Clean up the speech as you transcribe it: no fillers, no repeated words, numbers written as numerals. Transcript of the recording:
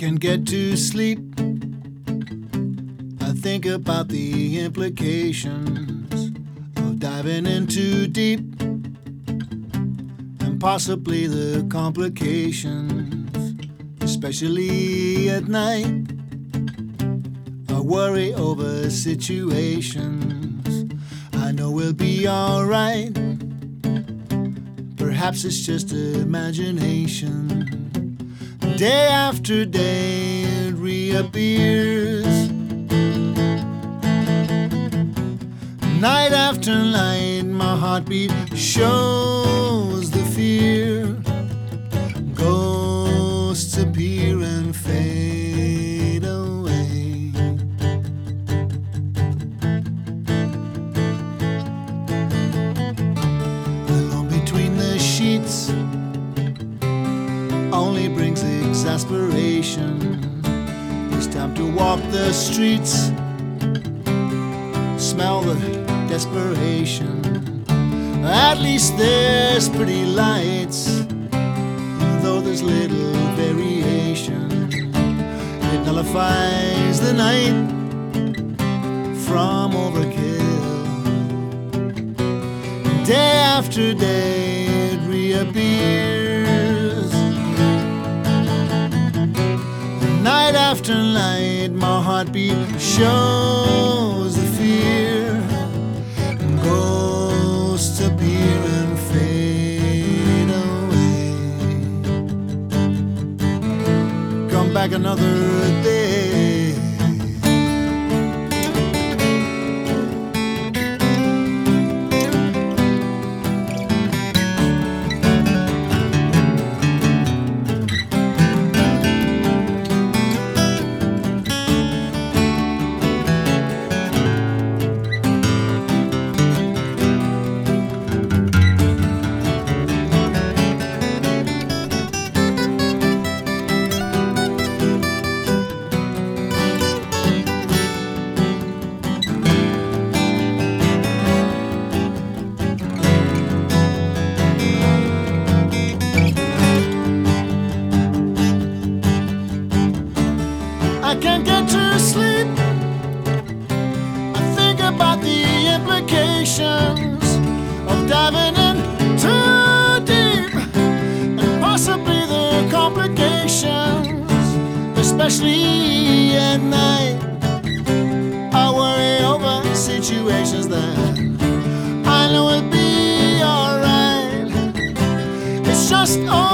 can't get to sleep. I think about the implications of diving in too deep, and possibly the complications, especially at night. I worry over situations I know we'll be alright. Perhaps it's just imagination. Day after day it reappears. Night after night my heartbeat shows the fear. Ghosts appear and fade away. Alone between the sheets only brings exasperation. It's time to walk the streets, smell the desperation. At least there's pretty lights, though there's little variation. It nullifies the night from overkill. Day after day it reappears. Night after night my heartbeat shows the fear. Ghosts appear and fade away. Come back another day. I can't get to sleep. I think about the implications of diving in too deep, and possibly the complications, especially at night. I worry over situations that I know will be alright. It's just